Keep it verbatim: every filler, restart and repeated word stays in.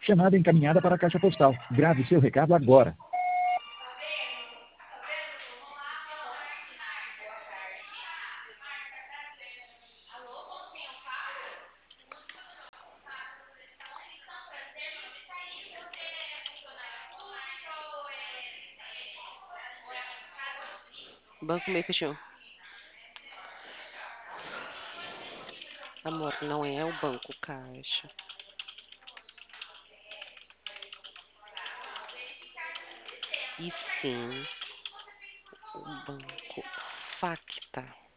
Chamada encaminhada para a caixa postal. Grave seu recado agora. Banco meio fechou. Amor, não é o banco caixa. E sim o banco Facta.